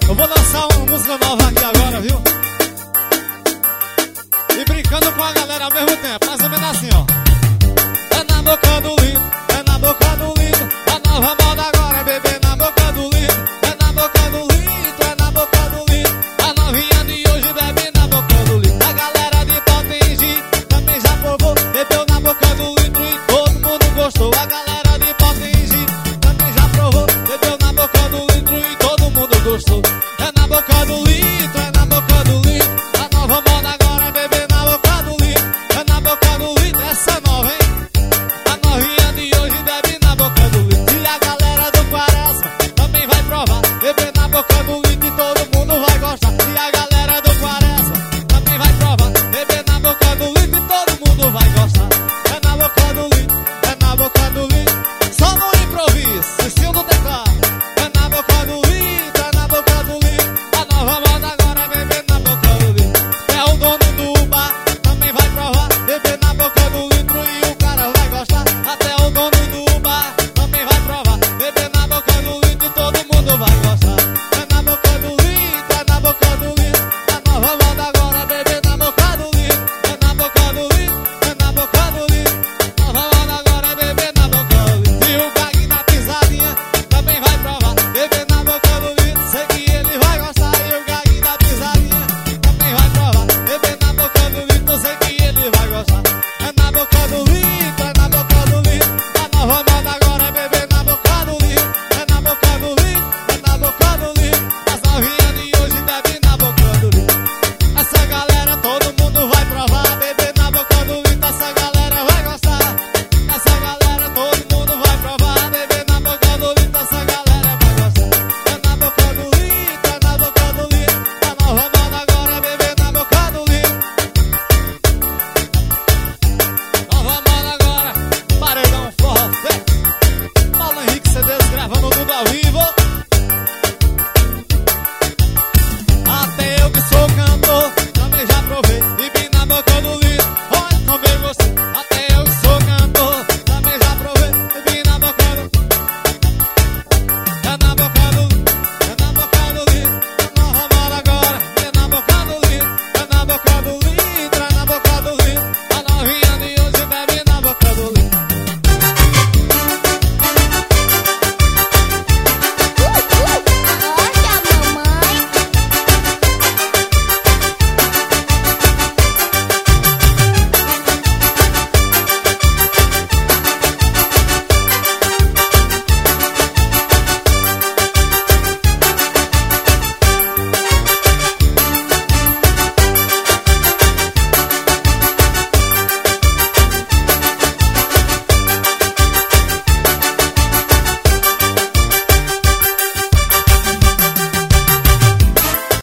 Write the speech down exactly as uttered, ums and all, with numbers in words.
Eu vou lançar uma música nova aqui agora, viu? E brincando com a galera ao mesmo tempo, mais ou menos assim, ó. É na boca do lindo, é na boca do lindo, a nova moda